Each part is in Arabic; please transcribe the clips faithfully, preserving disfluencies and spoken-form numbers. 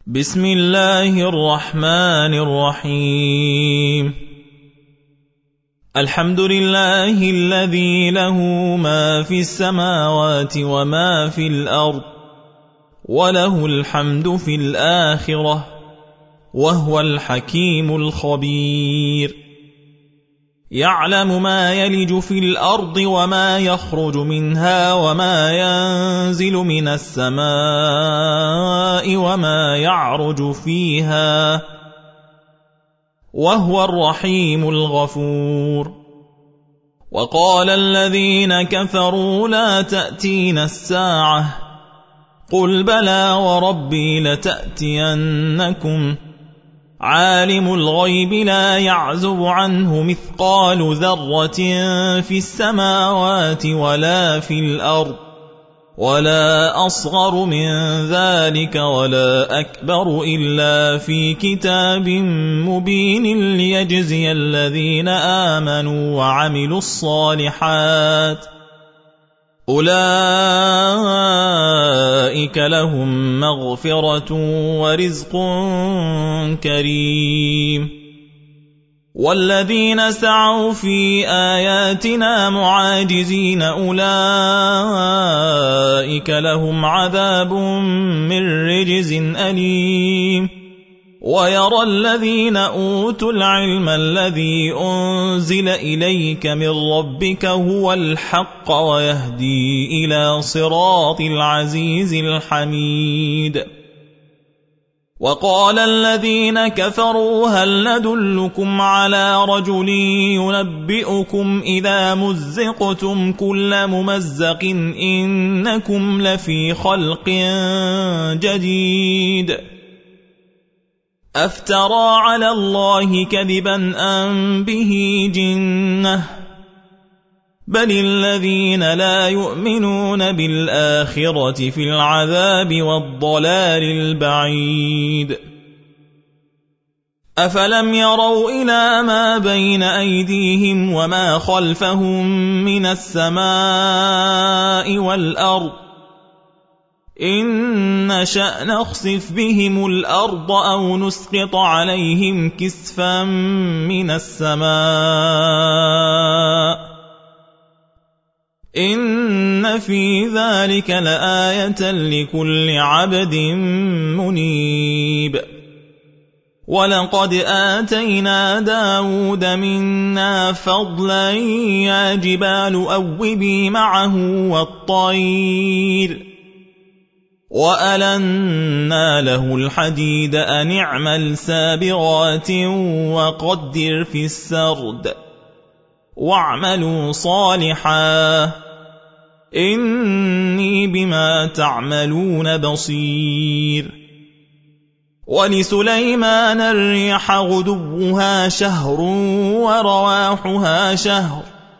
بسم الله الرحمن الرحيم الحمد لله الذي له ما في السماوات وما في الأرض وله الحمد في الآخرة وهو الحكيم الخبير يعلم ما يلج في الأرض وما يخرج منها وما ينزل من السماء وما يعرج فيها وهو الرحيم الغفور وقال الذين كفروا لا تأتينا الساعة قل بلى وربي لتأتينكم عالم الغيب لا يعزب عنه مثقال ذرة في السماوات ولا في الأرض ولا أصغر من ذلك ولا أكبر إلا في كتاب مبين ليجزي الذين آمنوا وعملوا الصالحات أولئك لهم مغفرة ورزق كريم والذين سعوا في آياتنا معاجزين أولئك لهم عذاب من رجز أليم ويرى الذين أوتوا العلم الذي أنزل إليك من ربك هو الحق ويهدي إلى صراط العزيز الحميد وقال الذين كفروا هل ندلكم على رجل ينبئكم إذا مزقتم كل ممزق إنكم لفي خلق جديد أفترى على الله كذبا أم به جنة بل الذين لا يؤمنون بالآخرة في العذاب والضلال البعيد أفلم يروا إلى ما بين أيديهم وما خلفهم من السماء والأرض إن نشأ نخسف بهم الأرض أو نسقط عليهم كسفا من السماء إن في ذلك لآية لكل عبد منيب ولقد آتينا داود منا فضلا يا جبال أوبي معه والطير وألنا له الحديد أن اعمل سابغات وقدر في السرد واعملوا صالحا إني بما تعملون بصير ولسليمان الريح غدوها شهر ورواحها شهر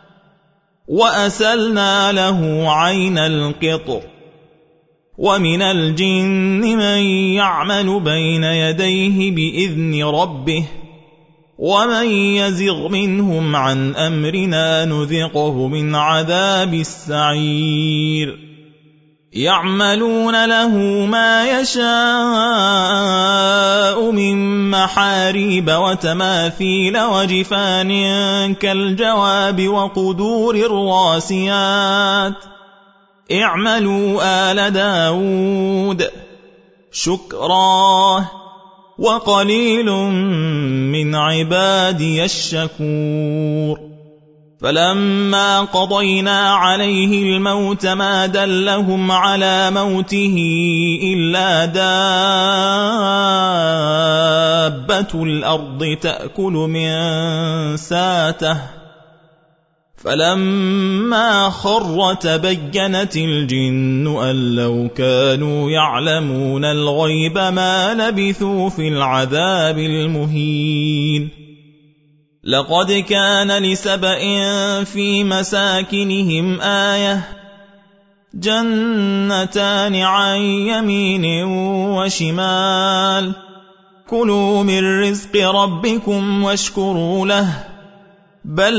وأسلنا له عين القطر ومن الجن من يعمل بين يديه بإذن ربه ومن يزغ منهم عن أمرنا نذقه من عذاب السعير يعملون له ما يشاء من محاريب وتماثيل وجفان كالجواب وقدور الراسيات اعملوا آل داود شكرا وقليل من عبادي الشكور فلما قضينا عليه الموت ما دلهم على موته إلا دابة الأرض تأكل من ساته فلما خر تبينت الجن أن لو كانوا يعلمون الغيب ما لبثوا في العذاب المهين لقد كان لسبإ في مساكنهم آية جنتان عن يمين وشمال كلوا من رزق ربكم واشكروا له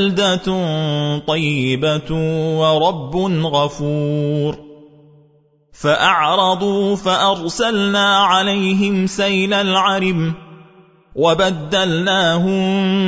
بلدة طيبة ورب غفور فأعرضوا فأرسلنا عليهم سيل العرم وبدلناهم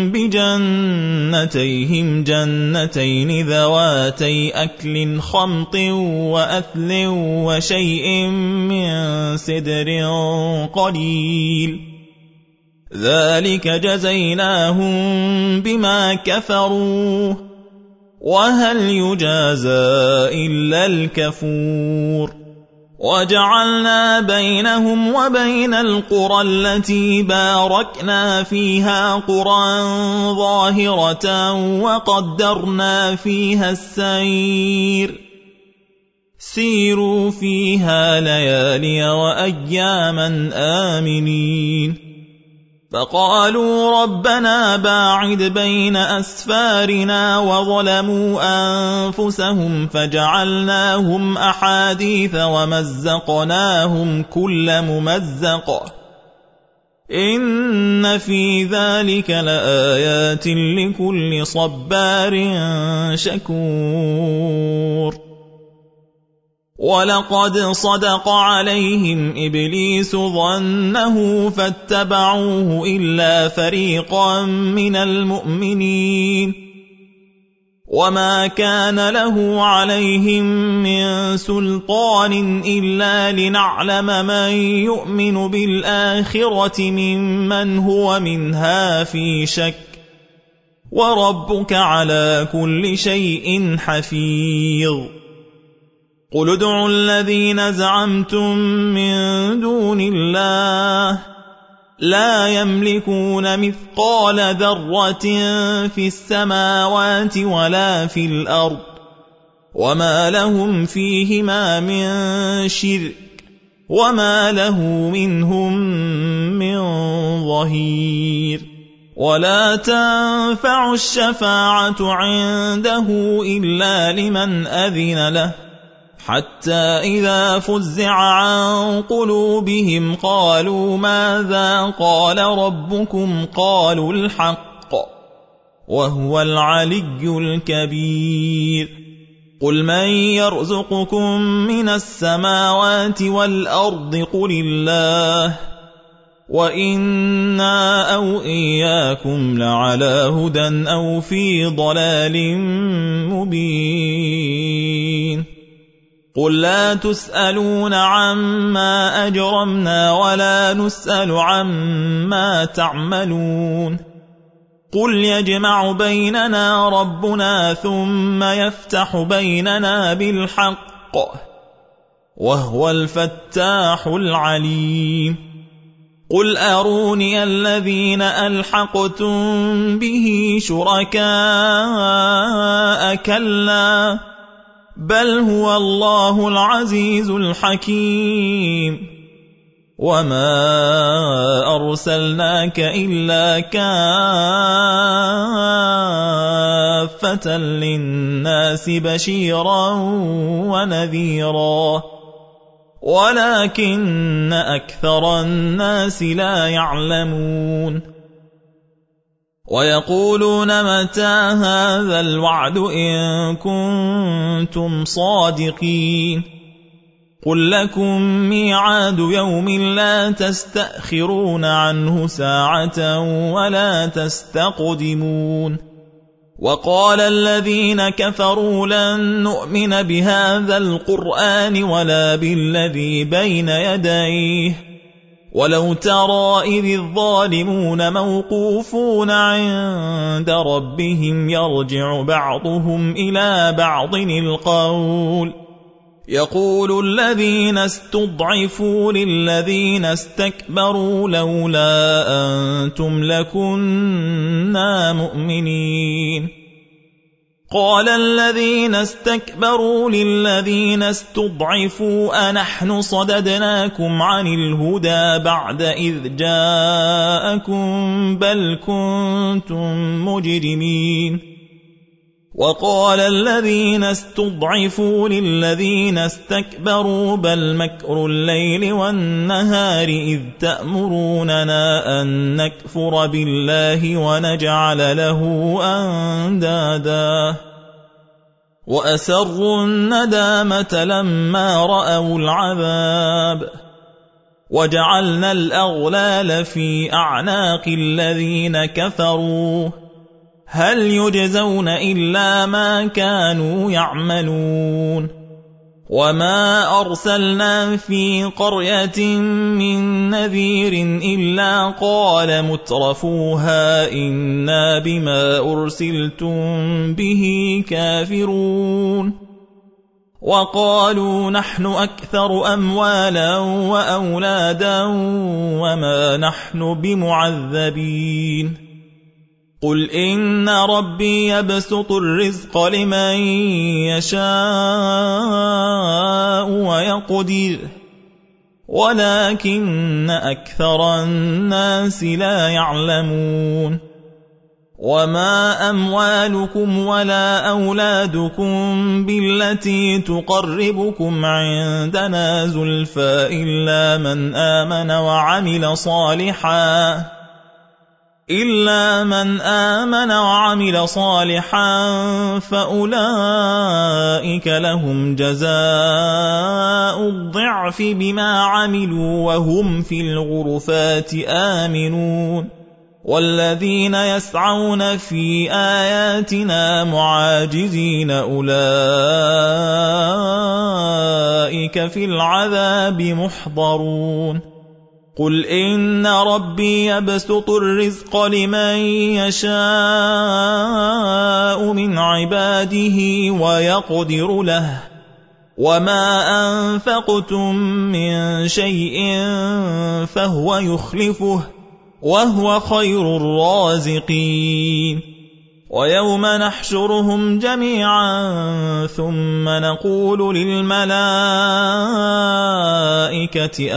بجنتيهم جنتين ذواتي أكل خمط وأثل وشيء من سدر قليل ذلك جزيناهم بما كفروا وهل يجازى إلا الكفور وجعلنا بينهم وبين القرى التي باركنا فيها قرى ظاهرة وقدرنا فيها السير سيروا فيها ليالي وأياما آمنين فقالوا ربنا باعد بين أسفارنا وظلموا أنفسهم فجعلناهم أحاديث ومزقناهم كل ممزق إن في ذلك لآيات لكل صبار شكور ولقد صدق عليهم إبليس ظنه فاتبعوه إلا فريقا من المؤمنين وما كان له عليهم من سلطان إلا لنعلم من يؤمن بالآخرة ممن هو منها في شك وربك على كل شيء حفيظ قل ادعوا الذين زعمتم من دون الله لا يملكون مثقال ذرة في السماوات ولا في الأرض وما لهم فيهما من شرك وما له منهم من ظهير ولا تنفع الشفاعة عنده إلا لمن أذن له حتى إذا فزع عن قلوبهم قالوا ماذا قال ربكم قالوا الحق وهو العلي الكبير قل من يرزقكم من السماوات والأرض قل الله وإنا أو إياكم لعلى هدى أو في ضلال مبين قل لا تسألون عما أجرمنا ولا نسأل عما تعملون قل يجمع بيننا ربنا ثم يفتح بيننا بالحق وهو الفتاح العليم قل أروني الذين ألحقتم به شركاء كلا بل هو الله العزيز الحكيم وما أرسلناك إلا كافة للناس بشيرا ونذيرا ولكن أكثر الناس لا يعلمون ويقولون متى هذا الوعد إن كنتم صادقين قل لكم ميعاد يوم لا تستأخرون عنه ساعة ولا تستقدمون وقال الذين كفروا لن نؤمن بهذا القرآن ولا بالذي بين يديه ولو ترى إذ الظالمون موقوفون عند ربهم يرجع بعضهم إلى بعض القول يقول الذين استضعفوا للذين استكبروا لولا أنتم لكنا مؤمنين قال الذين استكبروا للذين استضعفوا أنحن صددناكم عن الهدى بعد إذ جاءكم بل كنتم مجرمين وقال الذين استضعفوا للذين استكبروا بل مكر الليل والنهار إذ تأمروننا أن نكفر بالله ونجعل له أندادا وأسروا الندامة لما رأوا العذاب وجعلنا الأغلال في أعناق الذين كفروا هل يجزون إلا ما كانوا يعملون وما أرسلنا في قرية من نذير إلا قال مترفوها إنا بما أرسلتم به كافرون وقالوا نحن أكثر أموالا وأولادا وما نحن بمعذبين قل إن ربي يبسط الرزق لمن يشاء ويقدر ولكن أكثر الناس لا يعلمون وما أموالكم ولا أولادكم بالتي تقربكم عندنا زلفى إلا من آمن وعمل صالحا إلا من آمن وعمل صالحا فأولئك لهم جزاء الضعف بما عملوا وهم في الغرفات آمنون والذين يسعون في آياتنا معاجزين أولئك في العذاب محضرون قل إن ربي يبسط الرزق لمن يشاء من عباده ويقدر له وما أنفقتم من شيء فهو يخلفه وهو خير الرازقين ويوم نحشرهم جميعا ثم نقول للملائكة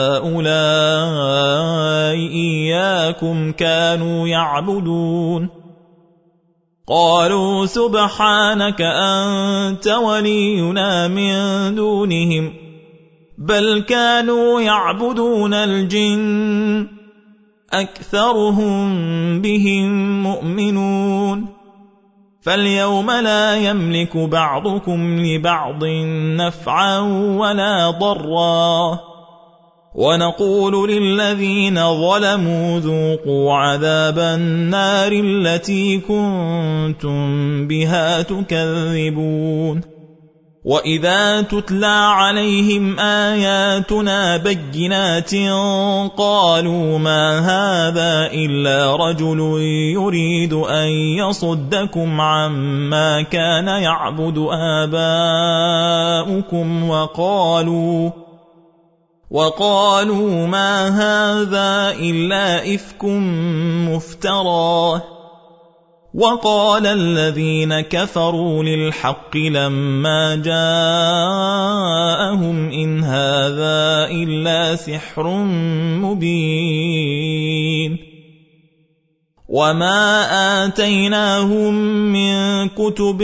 أهؤلاء إياكم كانوا يعبدون قالوا سبحانك أنت ولينا من دونهم بل كانوا يعبدون الجن أكثرهم بهم مؤمنون فاليوم لا يملك بعضكم لبعض نفعا ولا ضرا ونقول للذين ظلموا ذوقوا عذاب النار التي كنتم بها تكذبون وإذا تتلى عليهم آياتنا بينات قالوا ما هذا إلا رجل يريد أن يصدكم عما كان يعبد آباؤكم وقالوا وقالوا ما هذا إلا إفك مفترى وقال الذين كفروا للحق لما جاءهم إن هذا إلا سحر مبين وما آتيناهم من كتب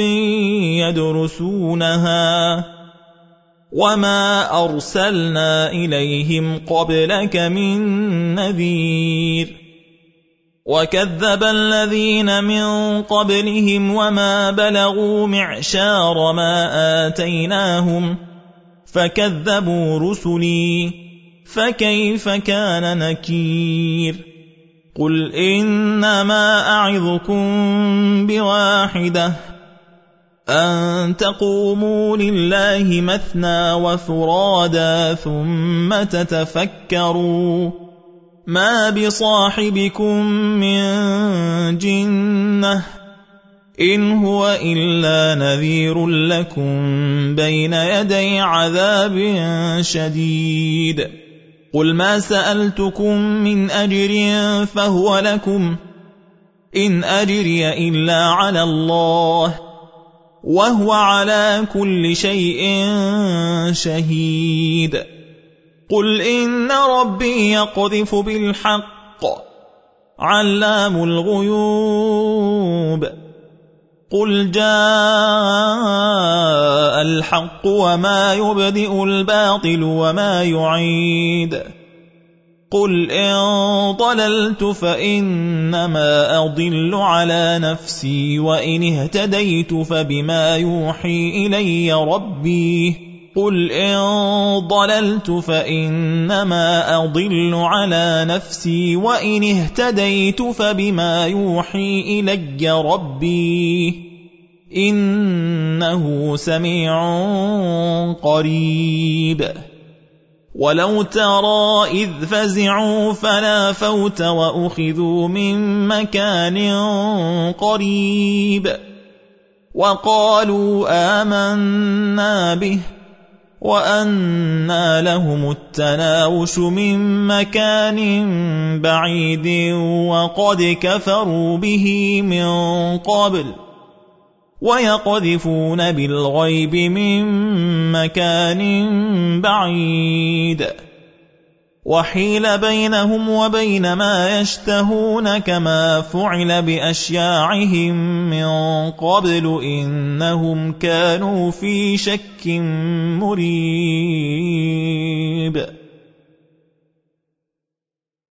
يدرسونها وما أرسلنا إليهم قبلك من نذير وكذب الذين من قبلهم وما بلغوا معشار ما آتيناهم فكذبوا رسلي فكيف كان نكير قل إنما أعظكم بواحدة أن تقوموا لله مثنى وفرادا ثم تتفكروا ما بصاحبكم من جنة إن هو إلا نذير لكم بين يدي عذاب شديد قل ما سألتكم من أجر فهو لكم إن أجري إلا على الله وهو على كل شيء شهيد قل إن ربي يقذف بالحق علام الغيوب قل جاء الحق وما يبدئ الباطل وما يعيد قل إن ضللت فإنما أضل على نفسي وإن اهتديت فبما يوحي إلي ربي قل إن ضللت فإنما أضل على نفسي وإن اهتديت فبما يوحي إلي ربي إنه سميع قريب ولو ترى إذ فزعوا فلا فوت وأخذوا من مكان قريب وقالوا آمنا به وأنى لهم التناوش من مكان بعيد وقد كفروا به من قبل ويقذفون بالغيب من مكان بعيد وحيل بينهم وبين ما يشتهون كما فعل بأشياعهم من قبل إنهم كانوا في شك مريب